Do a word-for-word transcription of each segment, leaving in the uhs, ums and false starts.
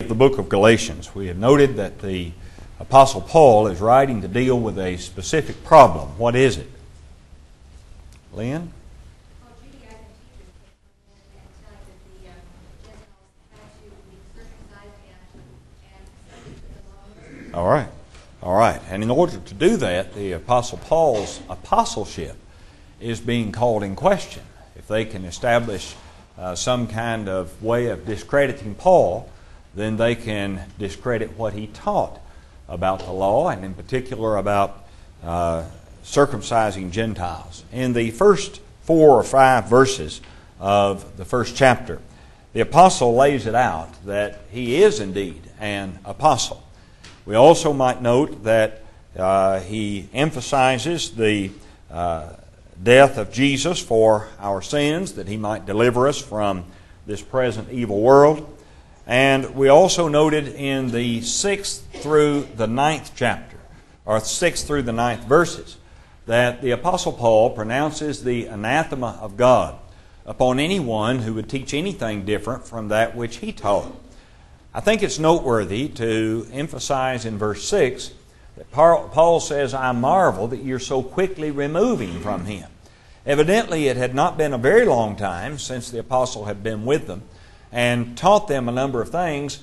of the book of Galatians. We have noted that the Apostle Paul is writing to deal with a specific problem. What is it? Lynn? All right. All right. And in order to do that, the Apostle Paul's apostleship is being called in question. If they can establish uh, some kind of way of discrediting Paul, then they can discredit what he taught about the law, and in particular about uh, circumcising Gentiles. In the first four or five verses of the first chapter, the apostle lays it out that he is indeed an apostle. We also might note that uh, he emphasizes the uh, death of Jesus for our sins, that he might deliver us from this present evil world. And we also noted in the sixth through the ninth chapter, or sixth through the ninth verses, that the Apostle Paul pronounces the anathema of God upon anyone who would teach anything different from that which he taught. I think it's noteworthy to emphasize in verse six that Paul says, I marvel that you're so quickly removing from him. Evidently, it had not been a very long time since the apostle had been with them and taught them a number of things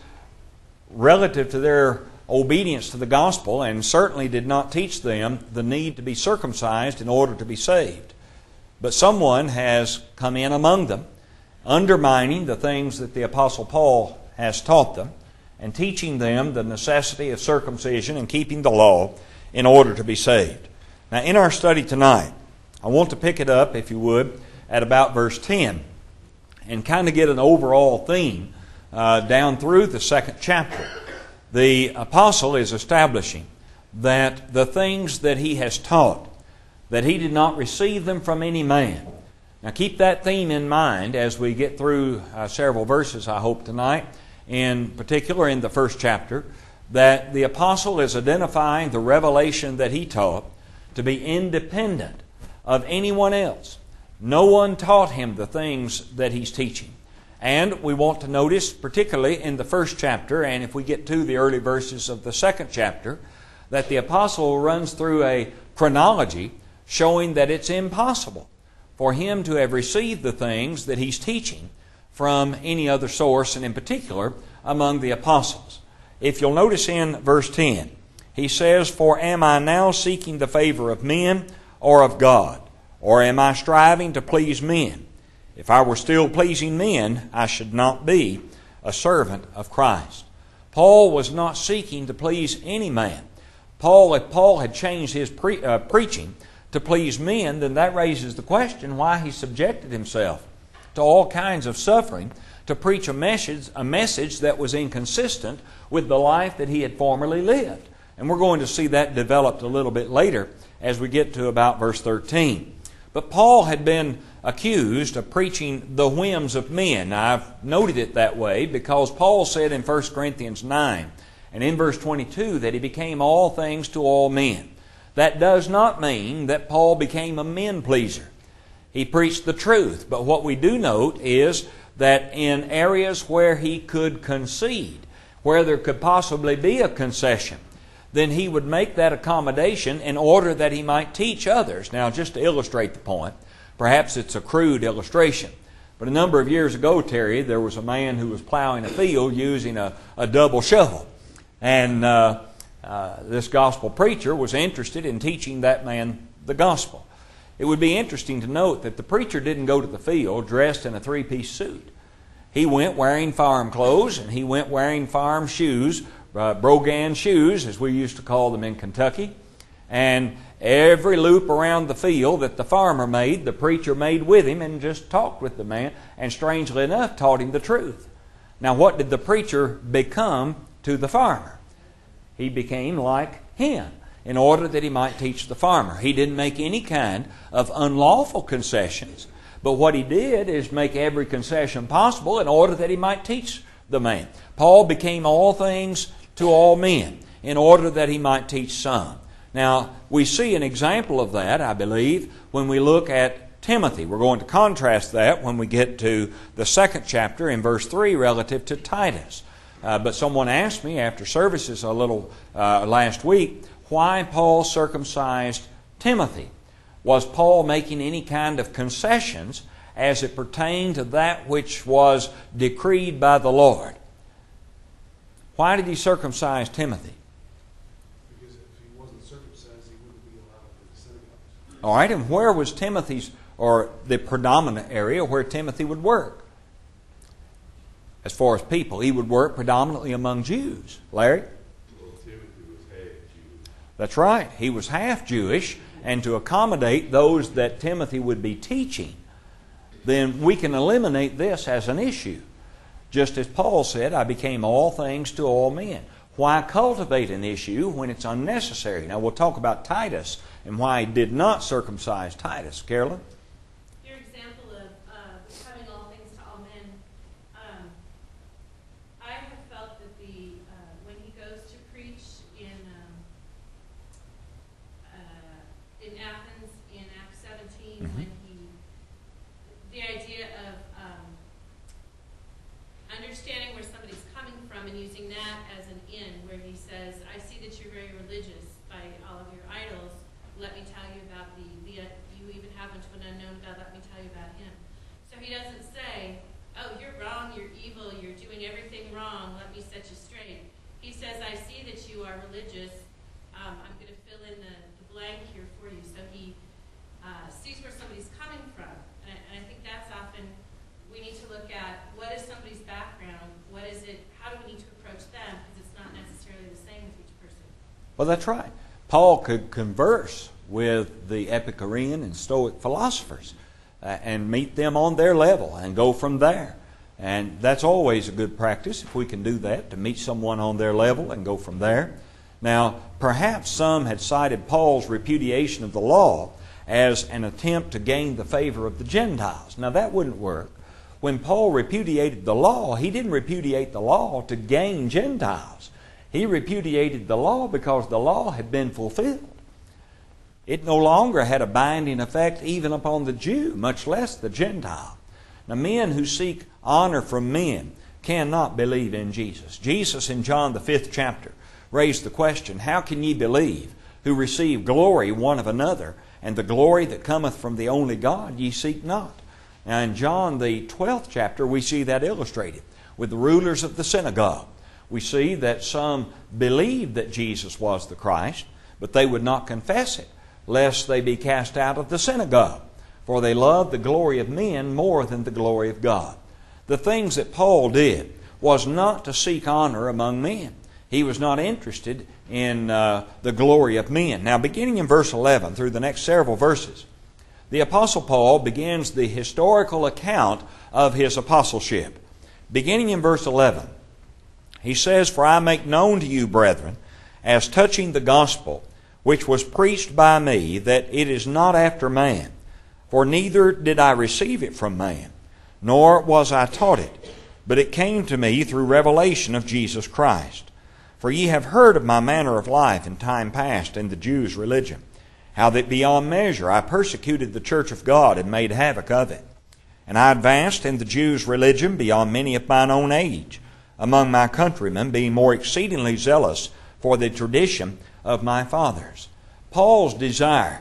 relative to their obedience to the gospel, and certainly did not teach them the need to be circumcised in order to be saved. But someone has come in among them, undermining the things that the Apostle Paul has taught them, and teaching them the necessity of circumcision and keeping the law in order to be saved. Now, in our study tonight, I want to pick it up, if you would, at about verse ten, and kind of get an overall theme uh, down through the second chapter. The apostle is establishing that the things that he has taught, that he did not receive them from any man. Now keep that theme in mind as we get through uh, several verses, I hope, tonight. In particular, in the first chapter, that the apostle is identifying the revelation that he taught to be independent of anyone else. No one taught him the things that he's teaching. And we want to notice, particularly in the first chapter, and if we get to the early verses of the second chapter, that the apostle runs through a chronology showing that it's impossible for him to have received the things that he's teaching from any other source, and in particular among the apostles. If you'll notice in verse ten, he says, For am I now seeking the favor of men or of God? Or am I striving to please men? If I were still pleasing men, I should not be a servant of Christ. Paul was not seeking to please any man. Paul, if Paul had changed his pre, uh, preaching to please men, then that raises the question why he subjected himself to all kinds of suffering to preach a message, a message that was inconsistent with the life that he had formerly lived. And we're going to see that developed a little bit later as we get to about verse thirteen. But Paul had been accused of preaching the whims of men. Now, I've noted it that way because Paul said in First Corinthians nine and in verse twenty-two that he became all things to all men. That does not mean that Paul became a men pleaser. He preached the truth, but what we do note is that in areas where he could concede, where there could possibly be a concession, then he would make that accommodation in order that he might teach others. Now, just to illustrate the point, perhaps it's a crude illustration, but a number of years ago, Terry, there was a man who was plowing a field using a, a double shovel. And uh, uh, this gospel preacher was interested in teaching that man the gospel. It would be interesting to note that the preacher didn't go to the field dressed in a three-piece suit. He went wearing farm clothes, and he went wearing farm shoes, uh, brogan shoes, as we used to call them in Kentucky. And every loop around the field that the farmer made, the preacher made with him and just talked with the man, and strangely enough, taught him the truth. Now, what did the preacher become to the farmer? He became like him, in order that he might teach the farmer. He didn't make any kind of unlawful concessions, but what he did is make every concession possible in order that he might teach the man. Paul became all things to all men in order that he might teach some. Now, we see an example of that, I believe, when we look at Timothy. We're going to contrast that when we get to the second chapter in verse three relative to Titus. Uh, but someone asked me after services a little uh, last week why Paul circumcised Timothy. Was Paul making any kind of concessions as it pertained to that which was decreed by the Lord? Why did he circumcise Timothy? Because if he wasn't circumcised, he wouldn't be allowed in the synagogues. All right, and where was Timothy's, or the predominant area where Timothy would work? As far as people, he would work predominantly among Jews. Larry? Well, Timothy was half Jewish. That's right. He was half Jewish, and to accommodate those that Timothy would be teaching, then we can eliminate this as an issue. Just as Paul said, I became all things to all men. Why cultivate an issue when it's unnecessary? Now we'll talk about Titus and why he did not circumcise Titus. Carolyn? Your example of uh, becoming all things to all men, um, I have felt that the uh, when he goes to preach in um, uh, in Athens in Acts seventeen, Mm-hmm. when he the idea of um, understanding where somebody's coming from and using that as an in, where he says, I see that you're very religious by all of your idols. Let me tell you about the, the uh, you even have unto an unknown God, let me tell you about him. So he doesn't say, oh, you're wrong, you're evil, you're doing everything wrong, let me set you straight. He says, I see that you are religious. Um, I'm going to fill in the, the blank here for you. So he uh, sees where somebody's coming from. And I, and I think that's often, we need to look at what is somebody's background, what is it, how do we need to approach them, because it's not necessarily the same with each person. Well, that's right. Paul could converse with the Epicurean and Stoic philosophers uh, and meet them on their level and go from there. And that's always a good practice if we can do that, to meet someone on their level and go from there. Now, perhaps some had cited Paul's repudiation of the law as an attempt to gain the favor of the Gentiles. Now, that wouldn't work. When Paul repudiated the law, he didn't repudiate the law to gain Gentiles. He repudiated the law because the law had been fulfilled. It no longer had a binding effect even upon the Jew, much less the Gentile. Now, men who seek honor from men cannot believe in Jesus. Jesus in John the fifth chapter raised the question, how can ye believe who receive glory one of another, and the glory that cometh from the only God ye seek not? Now in John the twelfth chapter we see that illustrated with the rulers of the synagogue. We see that some believed that Jesus was the Christ, but they would not confess it, lest they be cast out of the synagogue. For they loved the glory of men more than the glory of God. The things that Paul did was not to seek honor among men. He was not interested in uh, the glory of men. Now, beginning in verse eleven through the next several verses, the Apostle Paul begins the historical account of his apostleship. Beginning in verse eleven, he says, For I make known to you, brethren, as touching the gospel, which was preached by me, that it is not after man. For neither did I receive it from man, nor was I taught it, but it came to me through revelation of Jesus Christ. For ye have heard of my manner of life in time past in the Jews' religion, how that beyond measure I persecuted the church of God and made havoc of it. And I advanced in the Jews' religion beyond many of mine own age, among my countrymen, being more exceedingly zealous for the tradition of my fathers. Paul's desire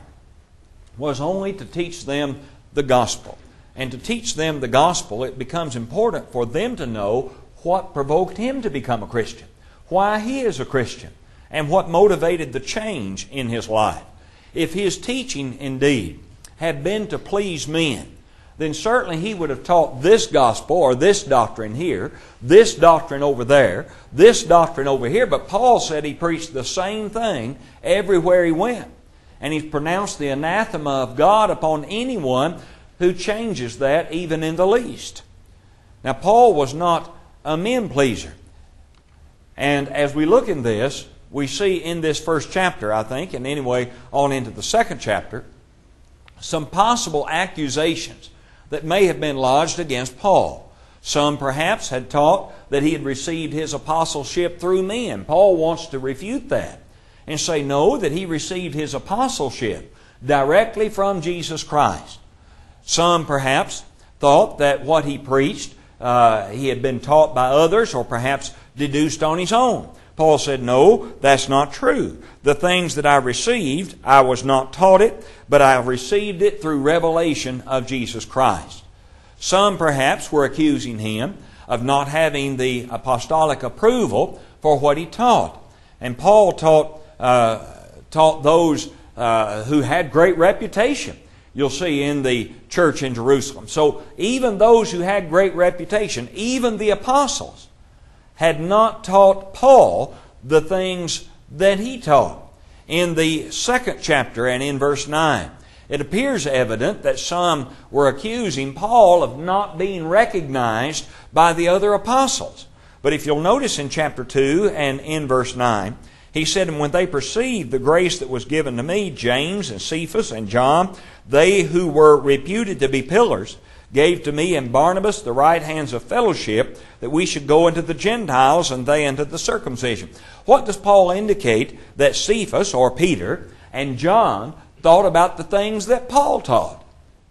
was only to teach them the gospel. And to teach them the gospel, it becomes important for them to know what provoked him to become a Christian, why he is a Christian, and what motivated the change in his life. If his teaching, indeed, had been to please men, then certainly he would have taught this gospel or this doctrine here, this doctrine over there, this doctrine over here. But Paul said he preached the same thing everywhere he went. And he's pronounced the anathema of God upon anyone who changes that even in the least. Now, Paul was not a men-pleaser. And as we look in this, we see in this first chapter, I think, and anyway on into the second chapter, some possible accusations that may have been lodged against Paul. Some perhaps had taught that he had received his apostleship through men. Paul wants to refute that and say no, that he received his apostleship directly from Jesus Christ. Some perhaps thought that what he preached, uh, he had been taught by others, or perhaps deduced on his own. Paul said, no, that's not true. The things that I received, I was not taught it, but I received it through revelation of Jesus Christ. Some perhaps were accusing him of not having the apostolic approval for what he taught. And Paul taught, uh, taught those uh, who had great reputation. You'll see in the church in Jerusalem. So even those who had great reputation, even the apostles, had not taught Paul the things that he taught. In the second chapter and in verse nine, it appears evident that some were accusing Paul of not being recognized by the other apostles. But if you'll notice in chapter two and in verse nine, he said, and when they perceived the grace that was given to me, James and Cephas and John, they who were reputed to be pillars, gave to me and Barnabas the right hands of fellowship, that we should go into the Gentiles and they into the circumcision. What does Paul indicate that Cephas or Peter and John thought about the things that Paul taught?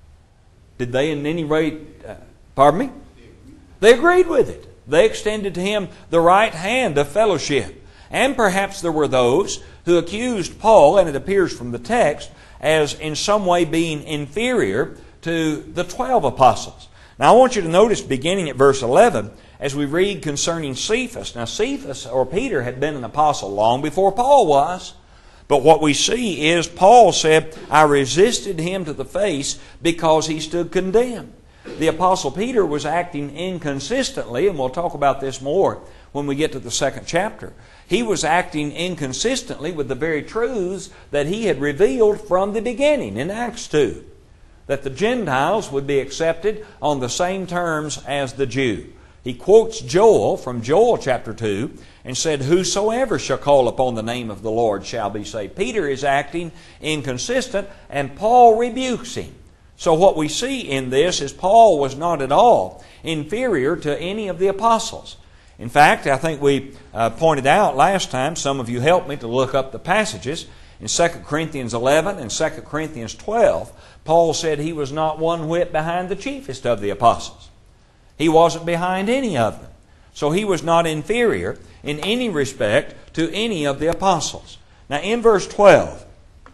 Did they in any way, uh, pardon me? They agreed with it. They extended to him the right hand of fellowship. And perhaps there were those who accused Paul, and it appears from the text, as in some way being inferior to the twelve apostles. Now I want you to notice beginning at verse eleven as we read concerning Cephas. Now Cephas or Peter had been an apostle long before Paul was. But what we see is Paul said, I resisted him to the face because he stood condemned. The apostle Peter was acting inconsistently, and we'll talk about this more when we get to the second chapter. He was acting inconsistently with the very truths that he had revealed from the beginning in Acts two. That the Gentiles would be accepted on the same terms as the Jew. He quotes Joel from Joel chapter two and said, whosoever shall call upon the name of the Lord shall be saved. Peter is acting inconsistent and Paul rebukes him. So what we see in this is Paul was not at all inferior to any of the apostles. In fact, I think we uh, pointed out last time, some of you helped me to look up the passages. In Second Corinthians eleven and Second Corinthians twelve, Paul said he was not one whit behind the chiefest of the apostles. He wasn't behind any of them. So he was not inferior in any respect to any of the apostles. Now in verse twelve,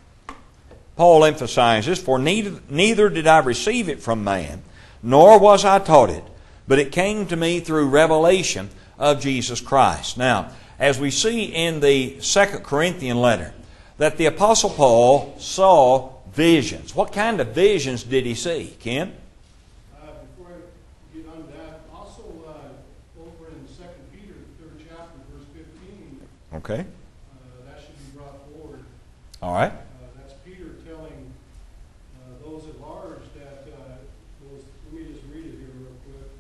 Paul emphasizes, for neither, neither did I receive it from man, nor was I taught it, but it came to me through revelation of Jesus Christ. Now, as we see in the Second Corinthian letter, that the Apostle Paul saw visions. What kind of visions did he see, Ken? Uh, before I get on that, also uh, over in Second Peter, the third chapter, verse fifteen, Okay. uh, that should be brought forward. All right. Uh, that's Peter telling uh, those at large that, uh, those, let me just read it here real quick.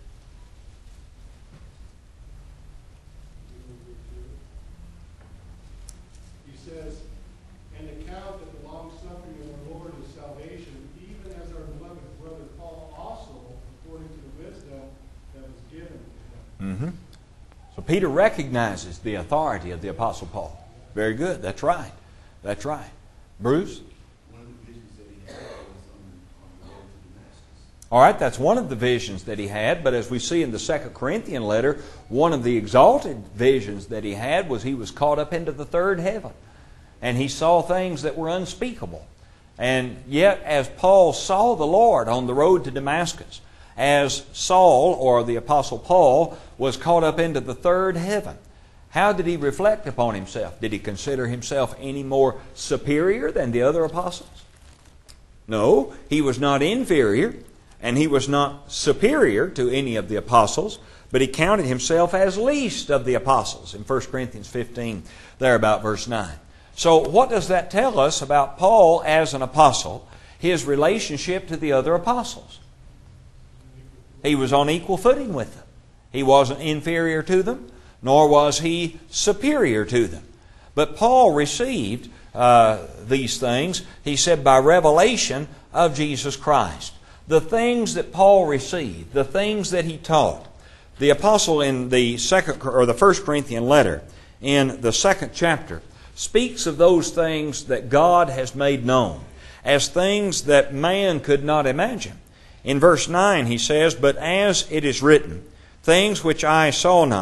He says, and account that the long suffering of our Lord is salvation, even as our beloved brother Paul also, according to the wisdom that was given to him. Mm-hmm. So Peter recognizes the authority of the Apostle Paul. Very good. That's right. That's right. Bruce? One of the visions that he had was on, on the road to Damascus. All right, that's one of the visions that he had, but as we see in the Second Corinthian letter, one of the exalted visions that he had was he was caught up into the third heaven. And he saw things that were unspeakable. And yet, as Paul saw the Lord on the road to Damascus, as Saul, or the Apostle Paul, was caught up into the third heaven, how did he reflect upon himself? Did he consider himself any more superior than the other apostles? No, he was not inferior, and he was not superior to any of the apostles, but he counted himself as least of the apostles in First Corinthians fifteen, there about verse nine. So what does that tell us about Paul as an apostle, his relationship to the other apostles? He was on equal footing with them. He wasn't inferior to them, nor was he superior to them. But Paul received uh, these things, he said, by revelation of Jesus Christ. The things that Paul received, the things that he taught. The apostle in the second or the First Corinthian letter, in the second chapter, speaks of those things that God has made known as things that man could not imagine. In verse nine he says, but as it is written, things which I saw not,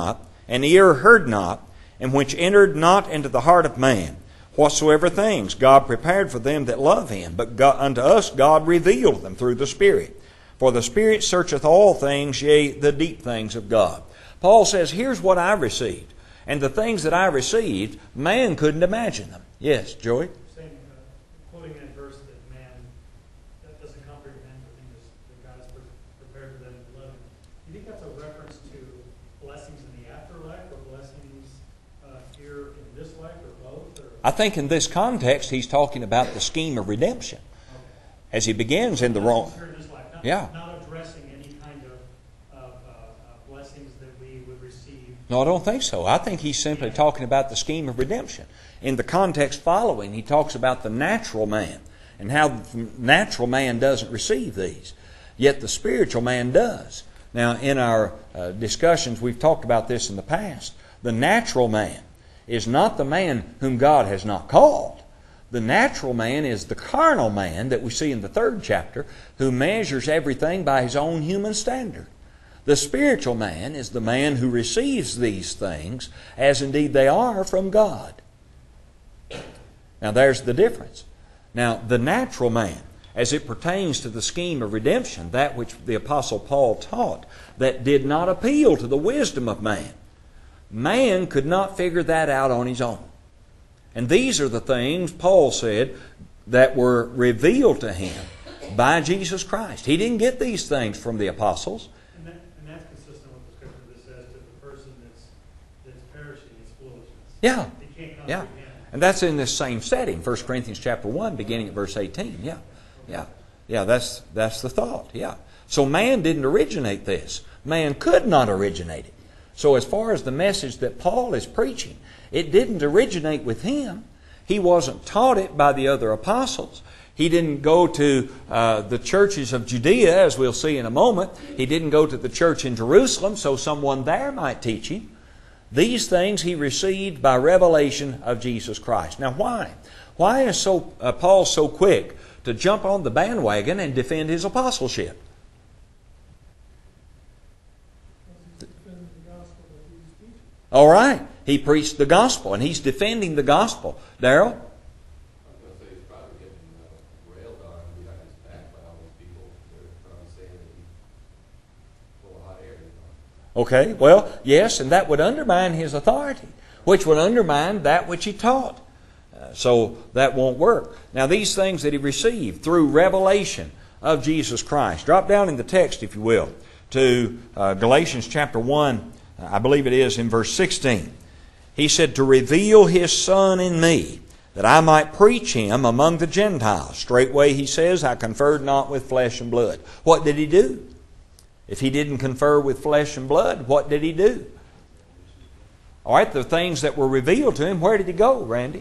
and ear heard not, and which entered not into the heart of man, whatsoever things God prepared for them that love Him. But God, unto us God revealed them through the Spirit. For the Spirit searcheth all things, yea, the deep things of God. Paul says, here's what I received. And the things that I received, man couldn't imagine them. Yes, Joey? Saying, uh, quoting that verse that man that doesn't comprehend the things that God has prepared for them that love Him. Do you think that's a reference to blessings in the afterlife or blessings uh, here in this life or both? Or? I think in this context he's talking about the scheme of redemption. Okay. As he begins in the wrong... Here in this life, not, Yeah. not addressing any kind of, of uh, uh, blessings that we would receive. No, I don't think so. I think he's simply talking about the scheme of redemption. In the context following, he talks about the natural man and how the natural man doesn't receive these, yet the spiritual man does. Now, in our uh, discussions, we've talked about this in the past. The natural man is not the man whom God has not called. The natural man is the carnal man that we see in the third chapter, who measures everything by his own human standard. The spiritual man is the man who receives these things as indeed they are from God. Now there's the difference. Now the natural man, as it pertains to the scheme of redemption, that which the Apostle Paul taught, that did not appeal to the wisdom of man. Man could not figure that out on his own. And these are the things, Paul said, that were revealed to him by Jesus Christ. He didn't get these things from the apostles. And, that, and that's consistent with the scripture that says to the person that's, that's perishing, it's foolishness. Yeah. They can't Yeah. comprehend. And that's in this same setting, First Corinthians chapter one, beginning at verse eighteen. Yeah. Yeah. Yeah, that's that's the thought. Yeah. So man didn't originate this. Man could not originate it. So as far as the message that Paul is preaching, it didn't originate with him. He wasn't taught it by the other apostles. He didn't go to uh, the churches of Judea, as we'll see in a moment. He didn't go to the church in Jerusalem so someone there might teach him. These things he received by revelation of Jesus Christ. Now why? Why is so uh, Paul so quick to jump on the bandwagon and defend his apostleship? All right. He preached the gospel, and he's defending the gospel. Darrell? I was going to say he's probably getting uh, railed on behind his back by all these people. They're probably saying that he's full of hot air. You know? Okay, well, yes, and that would undermine his authority, which would undermine that which he taught. Uh, so that won't work. Now, these things that he received through revelation of Jesus Christ. Drop down in the text, if you will, to uh, Galatians chapter one, I believe it is, in verse sixteen. He said, to reveal His Son in me, that I might preach Him among the Gentiles. Straightway he says, I conferred not with flesh and blood. What did he do? If he didn't confer with flesh and blood, what did he do? All right, the things that were revealed to him, where did he go, Randy?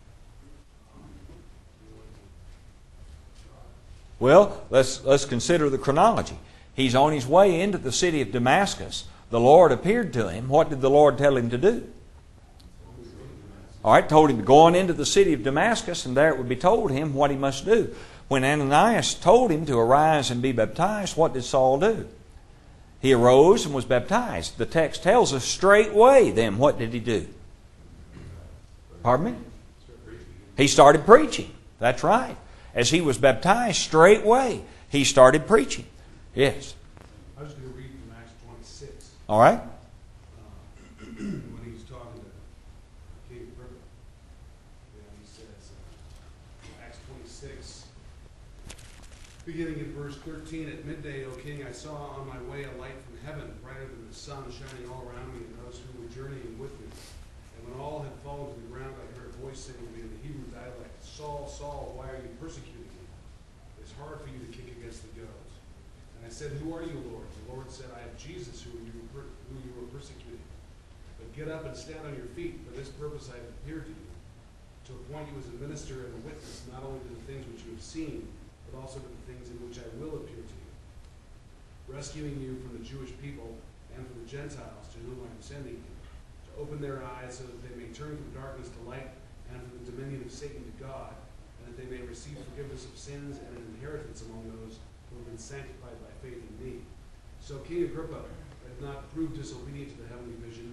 Well, let's, let's consider the chronology. He's on his way into the city of Damascus. The Lord appeared to him. What did the Lord tell him to do? All right, told him to go on into the city of Damascus, and there it would be told him what he must do. When Ananias told him to arise and be baptized, what did Saul do? He arose and was baptized. The text tells us straightway then, what did he do? Pardon me? He started preaching. That's right. As he was baptized, straightway he started preaching. Yes. I was going to read from Acts twenty-six. All right. Uh, when he was talking to King Agrippa, and he says, uh, Acts twenty-six, beginning in verse thirteen, at midday, O king, I saw on my way a light from heaven, brighter than the sun, shining all around me and those who were journeying with me. And when all had fallen to the ground, I heard a voice saying to me in the Hebrew dialect, Saul, Saul, why are you persecuting me? It's hard for you to kick against the goads. And I said, who are you, Lord? The Lord said, I am Jesus, who you were, who you were persecuting. But get up and stand on your feet. For this purpose I have appeared to you, to appoint you as a minister and a witness, not only to the things which you have seen, but also to the things in which I will appear to you, rescuing you from the Jewish people and from the Gentiles to whom I am sending you, to open their eyes so that they may turn from darkness to light and from the dominion of Satan to God, and that they may receive forgiveness of sins and an inheritance among those who have been sanctified by faith in me. So King Agrippa had not proved disobedient to the heavenly vision,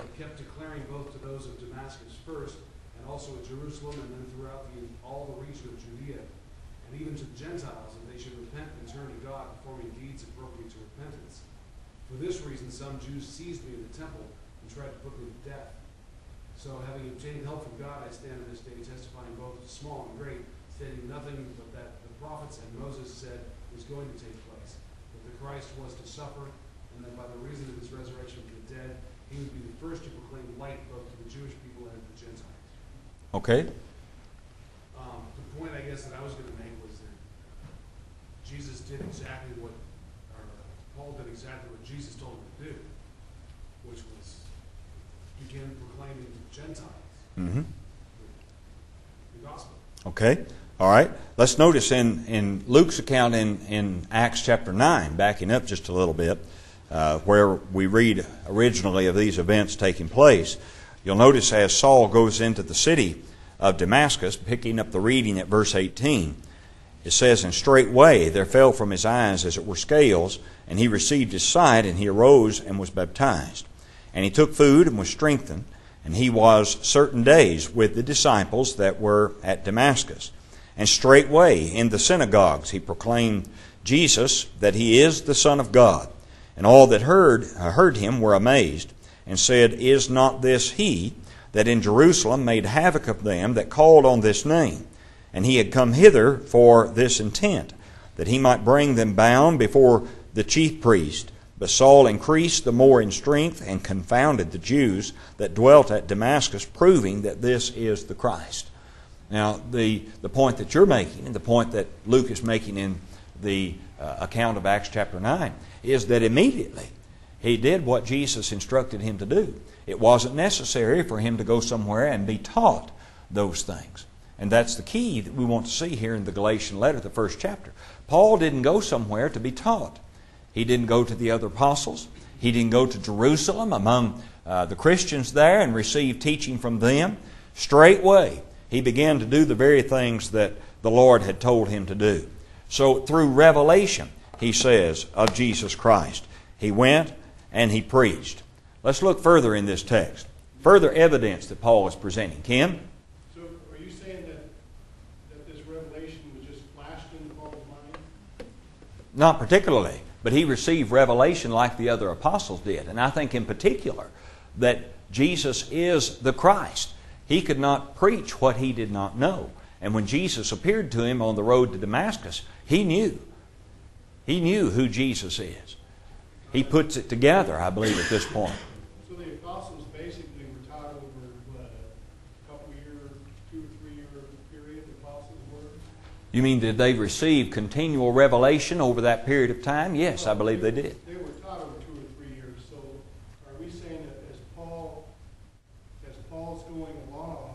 He kept declaring both to those of Damascus first, and also at Jerusalem, and then throughout the, all the region of Judea, and even to the Gentiles, that they should repent and turn to God, performing deeds appropriate to repentance. For this reason, some Jews seized me in the temple and tried to put me to death. So, having obtained help from God, I stand on this day testifying both small and great, stating nothing but that the prophets and Moses said was going to take place, that the Christ was to suffer, and that by the reason of his resurrection from the dead, he would be the first to proclaim light both to the Jewish people and to the Gentiles. Okay. Um, the point, I guess, that I was going to make was that Jesus did exactly what, or Paul did exactly what Jesus told him to do, which was begin proclaiming to Gentiles Mm-hmm. the, the gospel. Okay. All right. Let's notice in, in Luke's account in, in Acts chapter nine, backing up just a little bit, uh, where we read originally of these events taking place, you'll notice as Saul goes into the city of Damascus, picking up the reading at verse eighteen, it says, "And straightway there fell from his eyes as it were scales, and he received his sight, and he arose and was baptized. And he took food and was strengthened, and he was certain days with the disciples that were at Damascus. And straightway in the synagogues he proclaimed Jesus, that he is the Son of God. And all that heard heard him were amazed, and said, Is not this he that in Jerusalem made havoc of them that called on this name? And he had come hither for this intent, that he might bring them bound before the chief priest. But Saul increased the more in strength, and confounded the Jews that dwelt at Damascus, proving that this is the Christ." Now, the, the point that you're making, and the point that Luke is making in the uh, account of Acts chapter nine, is that immediately he did what Jesus instructed him to do. It wasn't necessary for him to go somewhere and be taught those things. And that's the key that we want to see here in the Galatian letter, the first chapter. Paul didn't go somewhere to be taught. He didn't go to the other apostles. He didn't go to Jerusalem among uh, the Christians there and receive teaching from them. Straightway, he began to do the very things that the Lord had told him to do. So through revelation, he says, of Jesus Christ, he went and he preached. Let's look further in this text. Further evidence that Paul is presenting. Kim? So are you saying that, that this revelation was just flashed into Paul's mind? Not particularly, but he received revelation like the other apostles did. And I think in particular that Jesus is the Christ. He could not preach what he did not know. And when Jesus appeared to him on the road to Damascus, he knew. He knew who Jesus is. He puts it together, I believe, at this point. So the apostles basically were taught over, what, a couple year, two or three year period, the apostles were? You mean, did they receive continual revelation over that period of time? Yes, I believe they did. They were taught over two or three years. So are we saying that as Paul, as Paul's going along,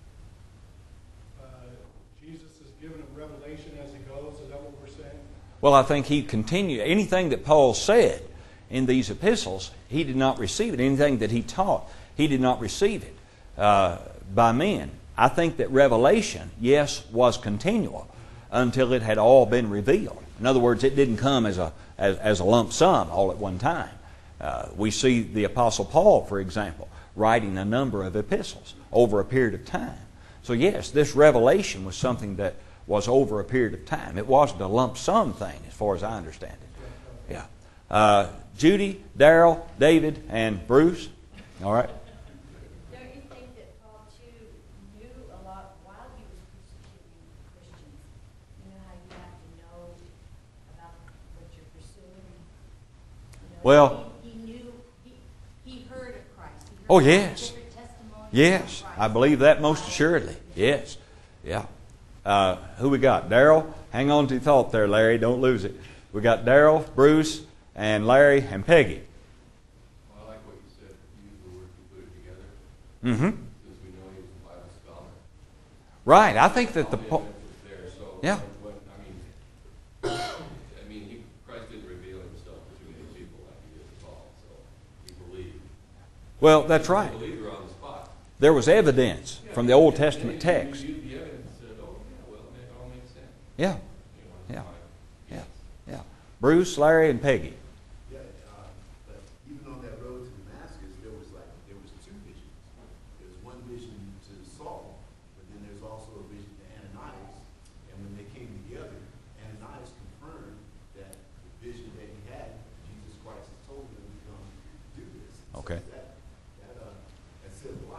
uh, Jesus is given a revelation as he goes? Is that what we're saying? Well, I think he continued. Anything that Paul said in these epistles, he did not receive it. Anything that he taught, he did not receive it uh, by men. I think that revelation, yes, was continual until it had all been revealed. In other words, it didn't come as a as, as a lump sum all at one time. Uh, we see the Apostle Paul, for example, writing a number of epistles over a period of time. So yes, this revelation was something that was over a period of time. It wasn't a lump sum thing as far as I understand it. Yeah. Uh, Judy, Daryl, David, and Bruce. All right. Don't you think that Paul, too, knew a lot while he was persecuting Christians? You know how you have to know about what you're pursuing? You know, Well- He, he knew, he, he heard of Christ. He heard Oh, about yes. different testimonies Yes, of Christ. I believe that most assuredly. Yes. Yeah. Uh, who we got? Daryl? Hang on to your thought there, Larry. Don't lose it. We got Daryl, Bruce, and Larry, and Peggy. Well, I like what you said, use the word to put it together, Mm-hmm. since we know he was a Bible scholar. Right. I think that the... All the po- evidence was there, so. Yeah. When, I mean, I mean, he, Christ didn't reveal himself to too many people like he did to Paul, so he believed. Well, that's right. He believed her on the spot. There was evidence from the Old And Testament then he text. reviewed the evidence and said, oh, yeah, well, it all makes sense. Yeah. You know, Yeah. it's fine. Yeah. Yeah. Bruce, Larry, and Peggy. Yeah, uh, but even on that road to Damascus, there was like, there was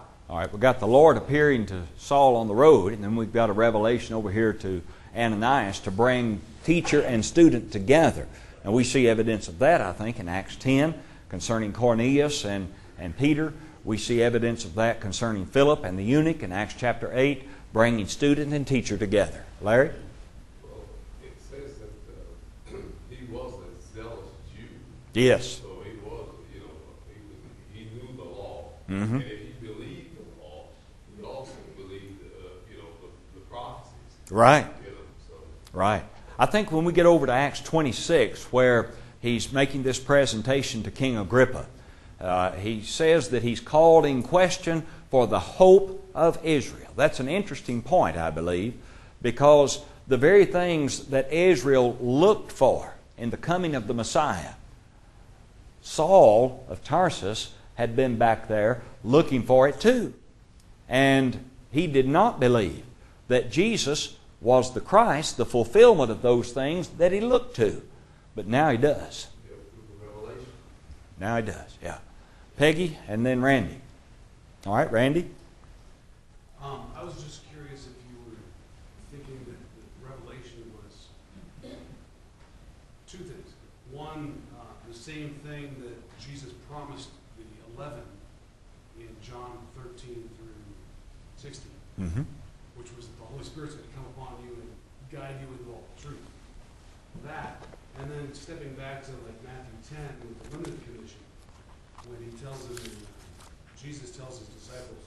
All right, we've got the Lord appearing to Saul on the road, and then we've got a revelation over here to Ananias to bring teacher and student together. And we see evidence of that, I think, in Acts ten concerning Cornelius and, and Peter. We see evidence of that concerning Philip and the eunuch in Acts chapter eight, bringing student and teacher together. Larry? Well, it says that uh, he was a zealous Jew. Yes. So he was, you know, he, was, he knew the law. Mm-hmm. And if he believed the law, he also believed, uh, you know, the, the prophecies. Right. You know, so. Right. I think when we get over to Acts twenty-six, where he's making this presentation to King Agrippa, uh, he says that he's called in question for the hope of Israel. That's an interesting point, I believe, because the very things that Israel looked for in the coming of the Messiah, Saul of Tarsus had been back there looking for it too. And he did not believe that Jesus was the Christ, the fulfillment of those things that he looked to. But now he does. Revelation. Now he does, yeah. Peggy and then Randy. All right, Randy? Um, I was just curious if you were thinking that the revelation was two things. One, uh, the same thing that Jesus promised the eleven in John thirteen through sixteen, Mm-hmm. which was that the Holy Spirit's going to come upon you and guide you into all truth. That, and then stepping back to like Matthew ten with the limited commission, when he tells them, in, uh, Jesus tells his disciples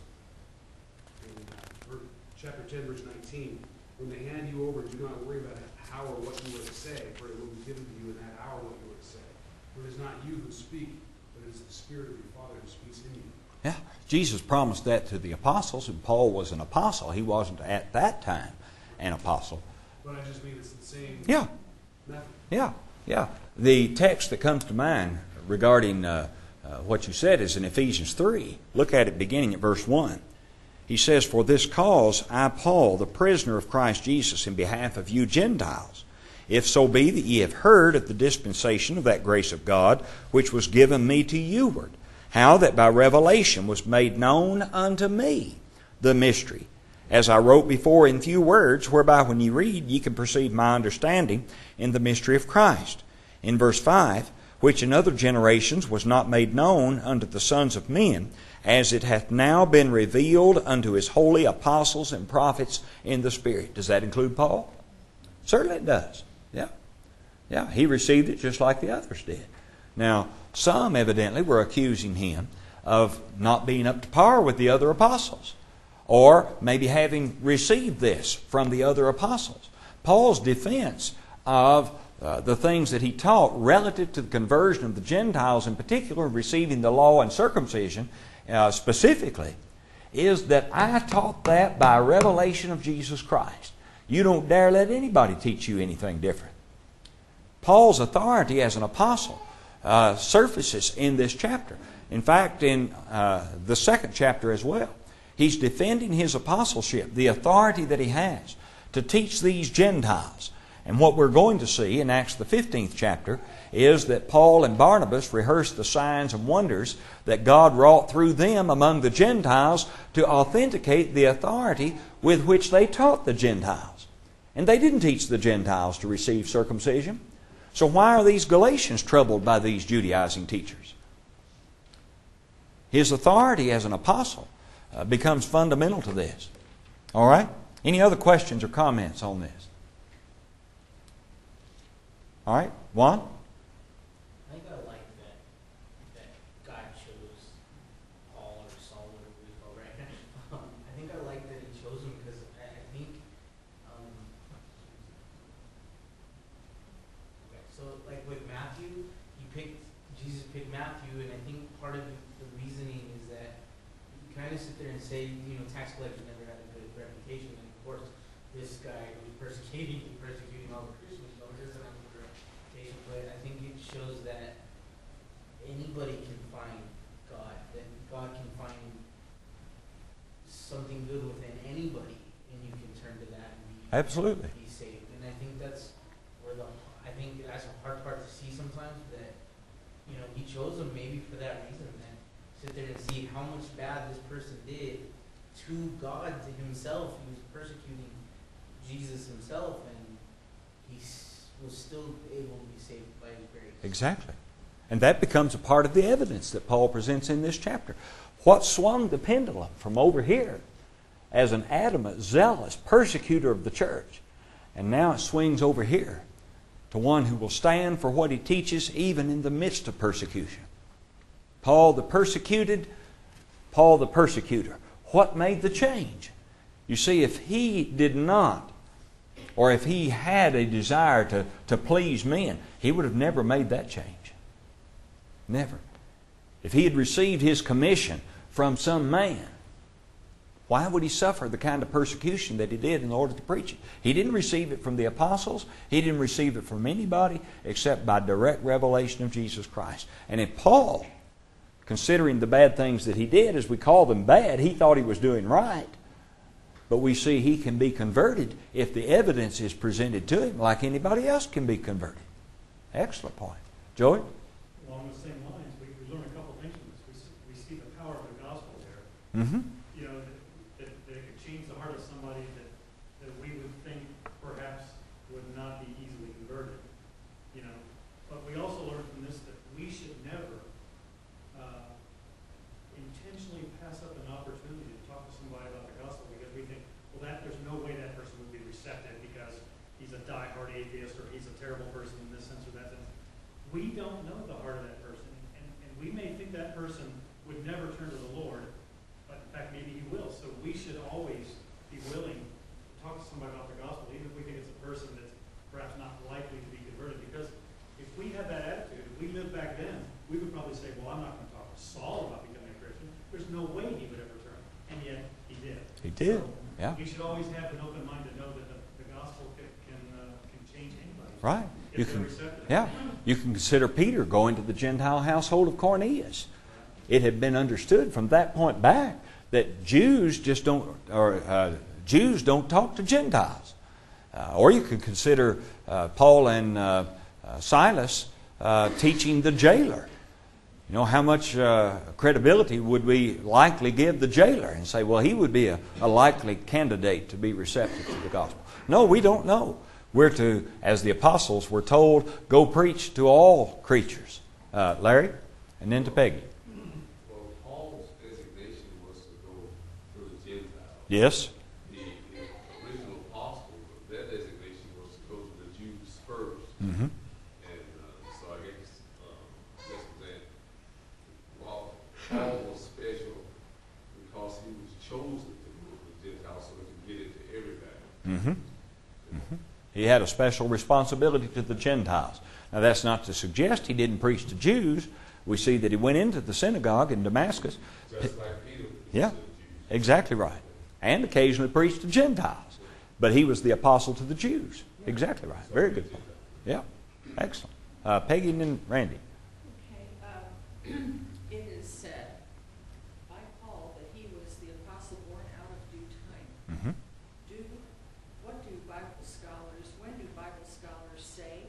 in uh, ver- chapter ten, verse nineteen, when they hand you over, do not worry about how or what you are to say, for it will be given to you in that hour what you are to say. For it is not you who speak, but it is the Spirit of your Father who speaks in you. Yeah, Jesus promised that to the apostles, and Paul was an apostle. He wasn't at that time an apostle. But I just mean it's the same Yeah, method. yeah, yeah. The text that comes to mind regarding uh, uh, what you said is in Ephesians three. Look at it beginning at verse one. He says, "For this cause I, Paul, the prisoner of Christ Jesus, in behalf of you Gentiles, if so be that ye have heard of the dispensation of that grace of God, which was given me to youward, how that by revelation was made known unto me the mystery, as I wrote before in few words, whereby when ye read, ye can perceive my understanding in the mystery of Christ." In verse five, "which in other generations was not made known unto the sons of men, as it hath now been revealed unto his holy apostles and prophets in the Spirit." Does that include Paul? Certainly it does. Yeah. Yeah, he received it just like the others did. Now, some evidently were accusing him of not being up to par with the other apostles, or maybe having received this from the other apostles. Paul's defense of uh, the things that he taught relative to the conversion of the Gentiles, in particular, receiving the law and circumcision uh, specifically, is that I taught that by revelation of Jesus Christ. You don't dare let anybody teach you anything different. Paul's authority as an apostle uh, surfaces in this chapter. In fact, in uh, the second chapter as well. He's defending his apostleship, the authority that he has to teach these Gentiles. And what we're going to see in Acts the fifteenth chapter is that Paul and Barnabas rehearsed the signs and wonders that God wrought through them among the Gentiles to authenticate the authority with which they taught the Gentiles. And they didn't teach the Gentiles to receive circumcision. So why are these Galatians troubled by these Judaizing teachers? His authority as an apostle uh, becomes fundamental to this. All right? Any other questions or comments on this? All right, Juan? I think I like that that God chose Paul or Saul, whatever we call it, right? Um, I think I like that he chose him because I, I think, um, okay, so like with Matthew, he picked, Jesus picked Matthew, and I think part of the reasoning is that you kind of sit there and say, you know, tax collector never had a good reputation, and of course, this guy who's persecuting, persecuting all the Christians, so it doesn't have a good reputation, but I think it shows that anybody can find God, that God can find something good within anybody, and you can turn to that and be, Absolutely. be saved. And I think that's where the, I think that's a hard part to see sometimes, that, you know, he chose them maybe for that reason, that sit there and see how much bad this person did to God, to himself. He was persecuting Jesus himself, and he s- was still able to be saved by his grace. Exactly. And that becomes a part of the evidence that Paul presents in this chapter. What swung the pendulum from over here as an adamant, zealous persecutor of the church, and now it swings over here to one who will stand for what he teaches even in the midst of persecution. Paul the persecuted, Paul the persecutor. What made the change? You see, if he did not, or if he had a desire to, to please men, he would have never made that change. Never. If he had received his commission from some man, why would he suffer the kind of persecution that he did in order to preach it? He didn't receive it from the apostles. He didn't receive it from anybody except by direct revelation of Jesus Christ. And if Paul, considering the bad things that he did, as we call them bad, he thought he was doing right. But we see he can be converted if the evidence is presented to him like anybody else can be converted. Excellent point. Joey? Along the same lines, we, we learn a couple things from this. We see, we see the power of the gospel there. Mm-hmm. You know, that, that, that it could change the heart of somebody that, that we would think perhaps would not be easily converted. You know, but we also learn from this that we should never uh, intentionally pass up an opportunity to talk to somebody about the gospel because we think, well, that there's no way that person would be receptive because he's a diehard atheist or he's a terrible person in this sense or that sense. We don't know the heart of that person, and, and we may think that person would never turn to the Lord, but in fact, maybe he will. So we should always be willing to talk to somebody about the gospel, even if we think it's a person that's perhaps not likely to be converted. Because if we had that attitude, if we lived back then, we would probably say, well, I'm not going to talk to Saul about becoming a Christian. There's no way he would ever turn. And yet, he did. He did, So yeah. you should always have an open mind to know that the, the gospel can, can, uh, can change anybody. Right. You If they're can, receptive. yeah. You can consider Peter going to the Gentile household of Cornelius. It had been understood from that point back that Jews just don't, or uh, Jews don't talk to Gentiles. Uh, or you could consider uh, Paul and uh, uh, Silas uh, teaching the jailer. You know, how much uh, credibility would we likely give the jailer and say, well, he would be a, a likely candidate to be receptive to the gospel? No, we don't know. We're to, as the apostles were told, go preach to all creatures. Uh, Larry, and then to Peggy. Well, Paul's designation was to go to the Gentiles. Yes? The, the original apostles, their designation was to go to the Jews first. Mm-hmm. And uh, so I guess, um, just that, well, Paul was special because he was chosen to go to the Gentiles so he could get it to everybody. Mm-hmm. Mm-hmm. He had a special responsibility to the Gentiles. Now, that's not to suggest he didn't preach to Jews. We see that he went into the synagogue in Damascus. Just like Peter preached Yeah, to the Jews. exactly right. And occasionally preached to Gentiles. But he was the apostle to the Jews. Exactly right. Very good point. Yeah, excellent. Uh, Peggy and then Randy. Okay, um, it is said by Paul that he was the apostle born out of due time. Mm-hmm. Do, what do Bible scholars, when do Bible scholars say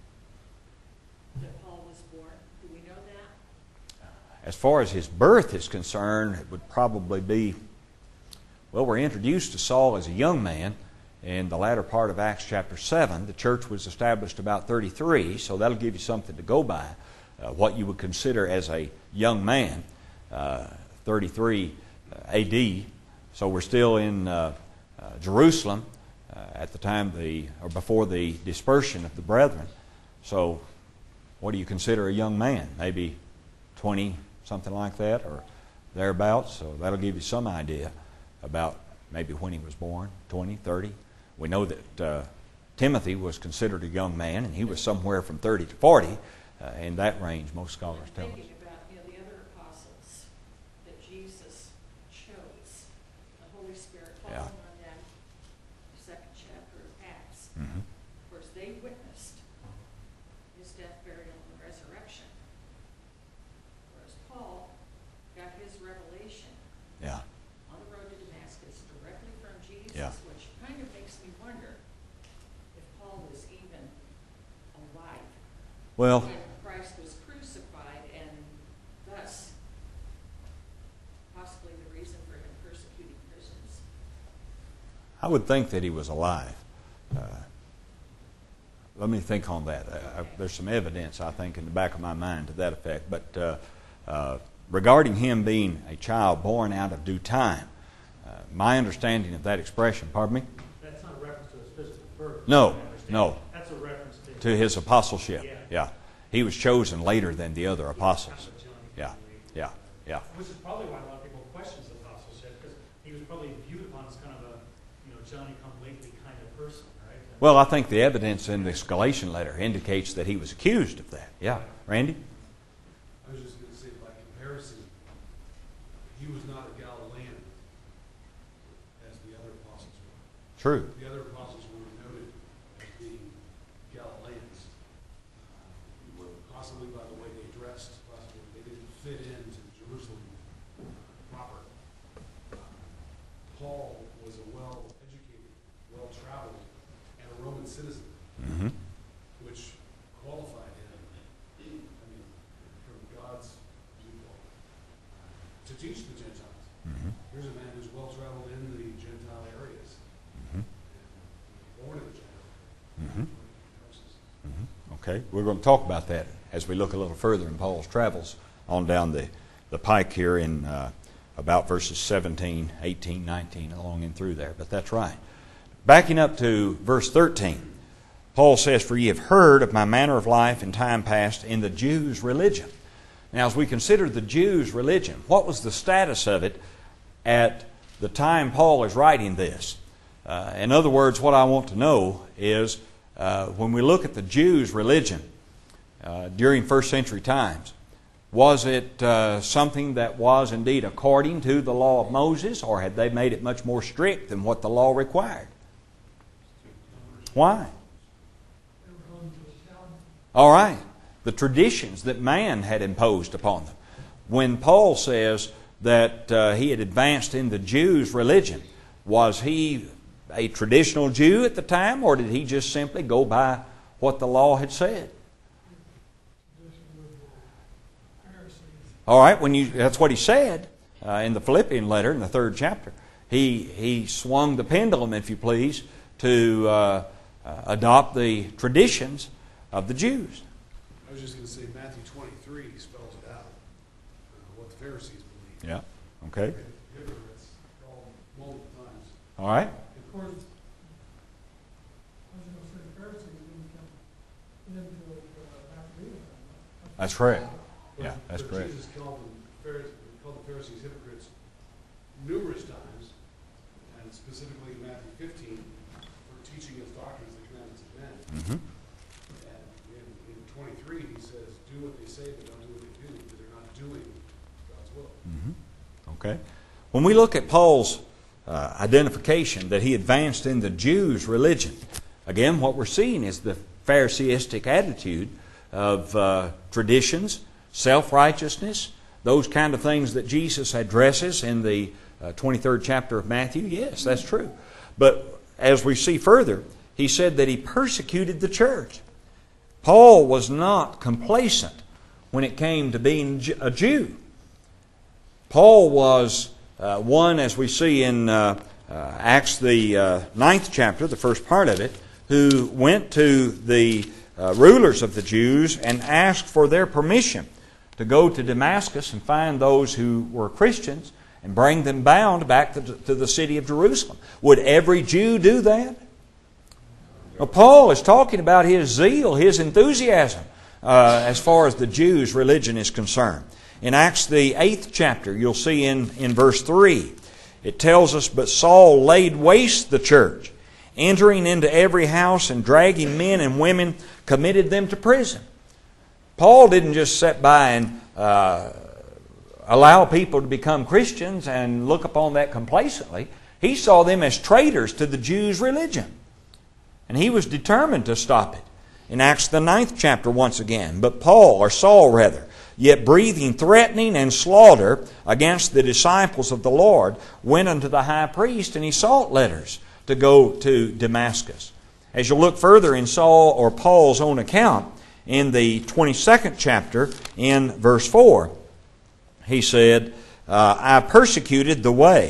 that Paul was born? Do we know that? As far as his birth is concerned, it would probably be, well, we're introduced to Saul as a young man in the latter part of Acts chapter seven. The church was established about thirty-three, so that'll give you something to go by, uh, what you would consider as a young man, uh, thirty-three A D. So we're still in uh, uh, Jerusalem uh, at the time the, or before the dispersion of the brethren. So what do you consider a young man? Maybe twenty, something like that, or thereabouts. So that'll give you some idea about maybe when he was born, twenty, thirty. We know that uh, Timothy was considered a young man, and he was somewhere from thirty to forty. Uh, in that range, most scholars tell us. Thinking about, you know, the other apostles that Jesus chose, the Holy Spirit falling Yeah. on them, the second chapter of Acts. Mm-hmm. Of course, they witnessed his death, burial, and resurrection. Whereas Paul got his revelation Yeah. on the road to Damascus directly from Jesus, Yeah. which kind of makes me wonder if Paul was even alive Well, when Christ was crucified, and thus I would think that he was alive. Uh, let me think on that. Uh, there's some evidence, I think, in the back of my mind to that effect. But uh, uh, regarding him being a child born out of due time, uh, my understanding of that expression, pardon me? That's not a reference to his physical birth. No, no. That's a reference to, To his apostleship. Yeah. Yeah. He was chosen later than the other apostles. Yeah, yeah, yeah. which is probably why a lot of people question his apostleship, because he was probably viewed upon as kind of a, you know, Johnny-come-lately kind of person, right? And Well, I think the evidence in this Galatian letter indicates that he was accused of that. Yeah. Randy? I was just gonna say, by comparison, he was not a Galilean as the other apostles were. True. The other apostles were noted as being Galileans, uh, possibly by the way they dressed, possibly they didn't fit into Jerusalem proper. Uh, Paul was a well-educated, well-traveled, and a Roman citizen, Mm-hmm. which qualified him, I mean, from God's viewpoint, to teach the Gentiles. Mm-hmm. Here's a man who's well-traveled in the Gentile areas, Mm-hmm. and born in the Gentile Mm-hmm. areas. Mm-hmm. Okay. We're going to talk about that as we look a little further in Paul's travels on down the, the pike here in uh, about verses seventeen, eighteen, nineteen, along and through there. But that's right. Backing up to verse thirteen. Paul says, "For ye have heard of my manner of life in time past in the Jews' religion." Now, as we consider the Jews' religion, what was the status of it at the time Paul is writing this? Uh, in other words, what I want to know is, uh, when we look at the Jews' religion uh, during first century times, was it uh, something that was indeed according to the law of Moses, or had they made it much more strict than what the law required? Why? All right. The traditions that man had imposed upon them. When Paul says that uh, he had advanced in the Jews' religion, was he a traditional Jew at the time, or did he just simply go by what the law had said? All right, when you, that's what he said uh, in the Philippian letter in the third chapter. He, he swung the pendulum, if you please, to uh, uh, adopt the traditions of the Jews. I was just going to say, Matthew twenty-three spells it out, uh, what the Pharisees believed. Yeah. Okay. Hypocrites, called multiple times. All right. Of course, I was going to say the Pharisees didn't come into uh, Maccabean. That's correct. But- Yeah, that's but correct. Jesus called them Pharisees, called the Pharisees hypocrites numerous times, and specifically in Matthew fifteen, for teaching as doctrines the commandments of men. Mm-hmm. And in, in twenty-three, he says, do what they say, but don't do what they do, because they're not doing God's will. Mm-hmm. Okay. When we look at Paul's uh, identification that he advanced in the Jews' religion, again, what we're seeing is the Phariseistic attitude of uh, traditions, self-righteousness, those kind of things that Jesus addresses in the uh, twenty-third chapter of Matthew. Yes, that's true. But as we see further, he said that he persecuted the church. Paul was not complacent when it came to being a Jew. Paul was uh, one, as we see in uh, uh, Acts the uh, ninth chapter, the first part of it, who went to the uh, rulers of the Jews and asked for their permission to go to Damascus and find those who were Christians and bring them bound back to, to the city of Jerusalem. Would every Jew do that? Well, Paul is talking about his zeal, his enthusiasm, uh, as far as the Jews' religion is concerned. In Acts the eighth chapter, you'll see in, in verse three, it tells us, "But Saul laid waste the church, entering into every house and dragging men and women, committed them to prison." Paul didn't just sit by and uh, allow people to become Christians and look upon that complacently. He saw them as traitors to the Jews' religion. And he was determined to stop it. In Acts the ninth chapter once again, "But Paul," or Saul rather, "yet breathing threatening and slaughter against the disciples of the Lord, went unto the high priest, and he sought letters to go to Damascus." As you look further in Saul or Paul's own account, in the twenty-second chapter, in verse four, he said, uh, "I persecuted the way,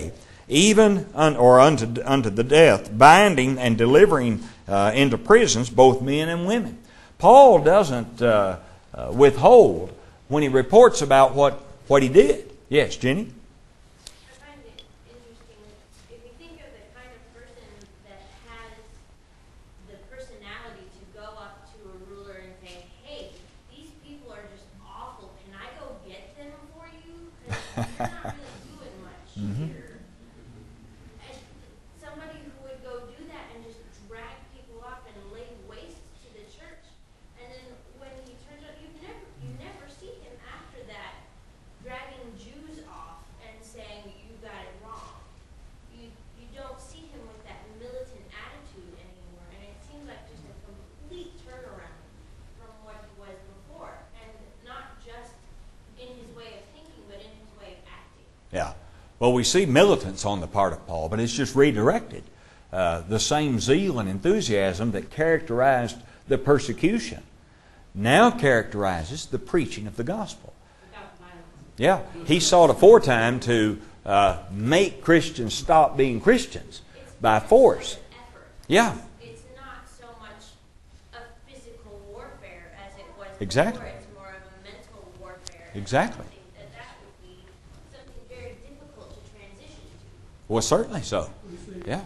even un, or unto, unto the death, binding and delivering uh, into prisons both men and women. Paul doesn't uh, uh, withhold when he reports about what, what he did. Yes, Jenny? I find it interesting, if you think of the kind of person that has the personality to go up to a ruler and say, hey, these people are just awful, can I go get them for you? Because you're not really doing much Mhm. here. And somebody who would go do that and just drag people up and lay waste to the church. And then when he turns out, you never, you never see him after that dragging Jews off and saying you got it wrong. You you don't see him with that militant attitude anymore, and it seems like just a complete turnaround from what he was before, and not just in his way of thinking, but in his way of acting. Yeah. Well, we see militance on the part of Paul, but it's just redirected. Uh, the same zeal and enthusiasm that characterized the persecution now characterizes the preaching of the gospel. Without violence. Yeah, he sought aforetime to uh, make Christians stop being Christians It's by more force. of an effort. Yeah, It's not so much a physical warfare as it was Exactly. before. It's more of a mental warfare. And Exactly. I think that that would be something very difficult to transition to. well, certainly so. We see, Yeah,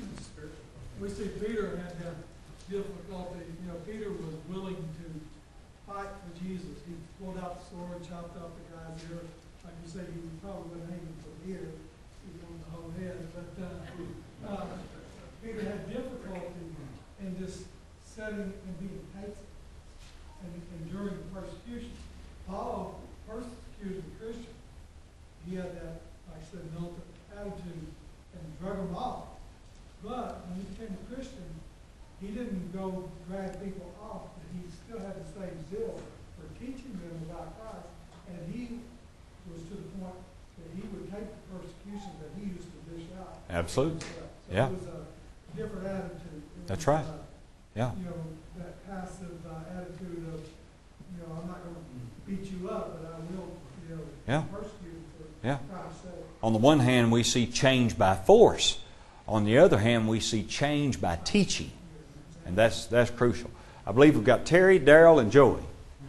we see Peter had that difficulty, you know, Peter was willing to fight for Jesus. He pulled out the sword, chopped off the guy's ear. Like you say, he probably wouldn't hang him from here, he wanted the whole head. But, uh, uh, Peter had difficulty in this setting and being hated and enduring persecution. Paul persecuted the Christian. He had that, like I said, militant attitude and drug them off. But when he became a Christian, he didn't go drag people off, but he still had the same zeal for teaching them about Christ. And he was to the point that he would take the persecution that he used to dish out. absolutely. So Yeah. it was a different attitude. It That's was, right. uh, Yeah, You know, that passive uh, attitude of, you know, I'm not going to beat you up, but I will, you know, Yeah. persecute you for yeah. Christ's sake. On the one hand, we see change by force. On the other hand, we see change by teaching. And that's, that's crucial. I believe we've got Terry, Darrell, and Joey.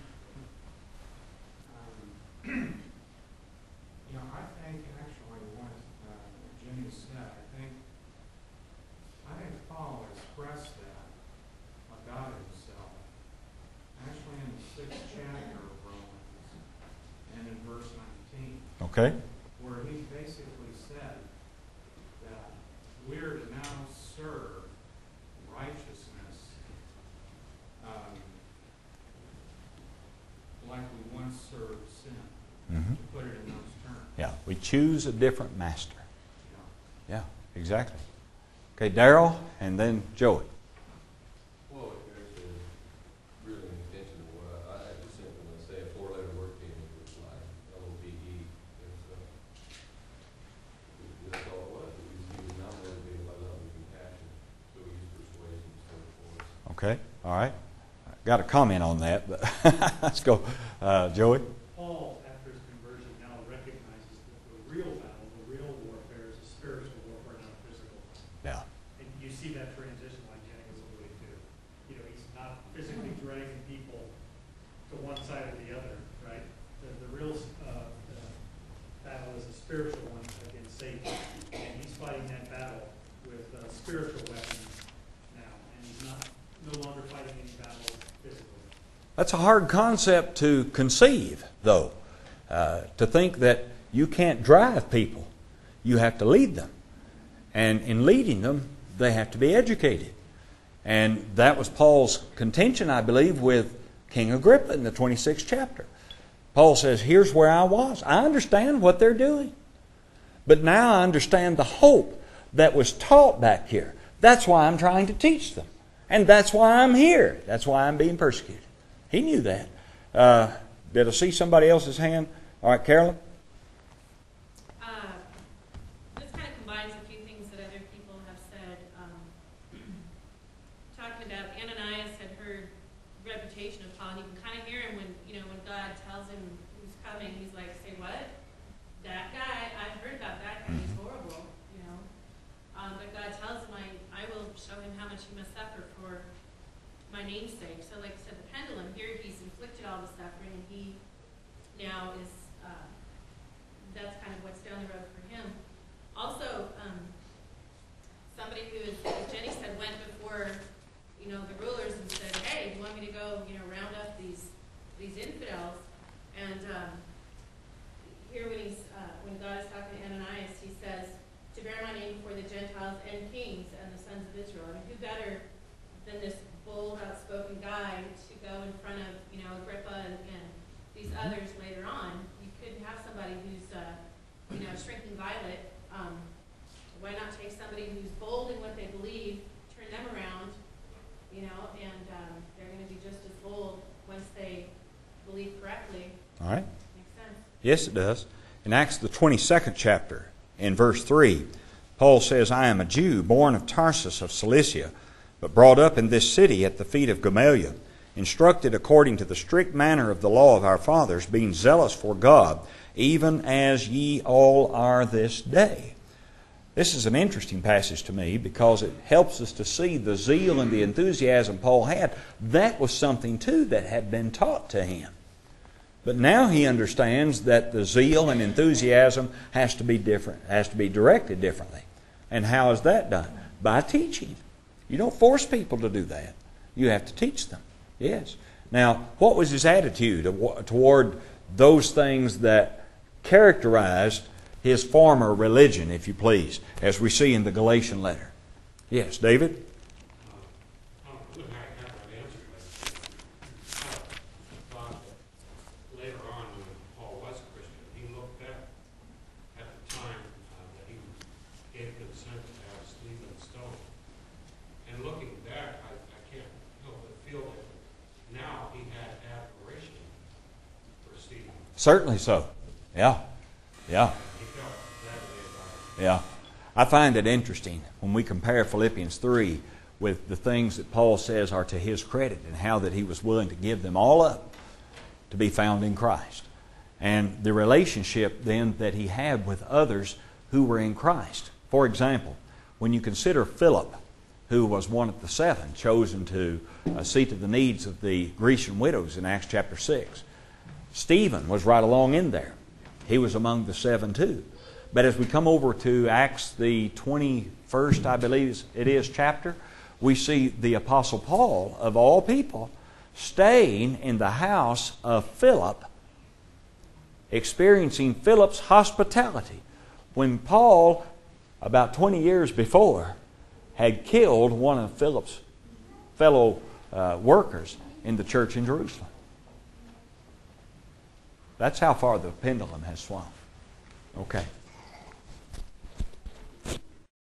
Um, You know, I think actually what uh, Jimmy said, I think, I think Paul expressed that about himself, actually in the sixth chapter of Romans, and in verse nineteen, Okay? where he basically said that we're to now serve righteousness um, like we once served sin, Mm-hmm. to put it in those terms. Yeah, we choose a different master. You know. Yeah, exactly. Okay, Darrell, and then Joey. Well, actually, really intentional. Uh, I I just simply want to say a four-letter word thing was like L O V E. It's, uh, That's all it was. It was, he was not motivated by love and compassion, so he used persuasion to serve force. Okay, all right. Got a comment on that, but let's go. Uh, Joey? Paul, after his conversion, now recognizes that the real battle, the real warfare, is a spiritual warfare, not a physical one. Yeah. And you see that transition like Jenny was alluding to. You know, he's not physically dragging people to one side or the other, right? The, the real uh, uh, battle is a spiritual one against Satan. And he's fighting that battle with uh, spiritual weapons now. And he's not no longer fighting any battles physically. That's a hard concept to conceive, though. Uh, to think that you can't drive people. You have to lead them. And in leading them, they have to be educated. And that was Paul's contention, I believe, with King Agrippa in the twenty-sixth chapter. Paul says, here's where I was. I understand what they're doing. But now I understand the hope that was taught back here. That's why I'm trying to teach them. And that's why I'm here. That's why I'm being persecuted. He knew that. Uh, did I see somebody else's hand? All right, Carolyn? Uh, This kind of combines a few things that other people have said. Um, Talking about Ananias had heard reputation of Paul, and you can kind of hear him when, you know, when God tells him who's coming, he's like, say what? That guy, I've heard about that guy, he's horrible, you know. much you must suffer for my name's sake. So like I said, the pendulum, here he's inflicted all the suffering, and he now is, uh, that's kind of what's down the road for him. Also, um, somebody who is, as Jenny said, went before, you know, the rulers and said, hey, you want me to go, you know, round up these, these infidels? And, um, here when he's, uh, when God is talking to Ananias, he says, to bear my name before the Gentiles and kings and the sons of Israel. I mean, who better than this bold, outspoken guy to go in front of, you know, Agrippa and, and these others later on? You couldn't have somebody who's, uh, you know, shrinking violet. Um, why not take somebody who's bold in what they believe, turn them around, you know, and um, they're going to be just as bold once they believe correctly. All right. Makes sense. Yes, it does. In Acts the twenty-second chapter, in verse three, Paul says, I am a Jew, born of Tarsus of Cilicia, but brought up in this city at the feet of Gamaliel, instructed according to the strict manner of the law of our fathers, being zealous for God, even as ye all are this day. This is an interesting passage to me because it helps us to see the zeal and the enthusiasm Paul had. That was something, too, that had been taught to him. But now he understands that the zeal and enthusiasm has to be different, has to be directed differently. And how is that done? By teaching. You don't force people to do that. You have to teach them. Yes. Now, what was his attitude toward those things that characterized his former religion, if you please, as we see in the Galatian letter? Yes, David? Uh, I wouldn't have had that answer, but I thought that later on when Paul was a Christian, he looked back at the time uh, that he gave consent to have Stephen stoned. And looking back, I, I can't help but feel that now he had admiration for Stephen. Certainly so. Yeah. Yeah. He felt that way about it. Yeah. I find it interesting when we compare Philippians three with the things that Paul says are to his credit and how that he was willing to give them all up to be found in Christ. And the relationship then that he had with others who were in Christ. For example, when you consider Philip, who was one of the seven chosen to uh, see to the needs of the Grecian widows in Acts chapter six. Stephen was right along in there. He was among the seven too. But as we come over to Acts the twenty-first, I believe it is, chapter, we see the Apostle Paul, of all people, staying in the house of Philip, experiencing Philip's hospitality, when Paul, about twenty years before, had killed one of Philip's fellow uh, workers in the church in Jerusalem. That's how far the pendulum has swung. Okay.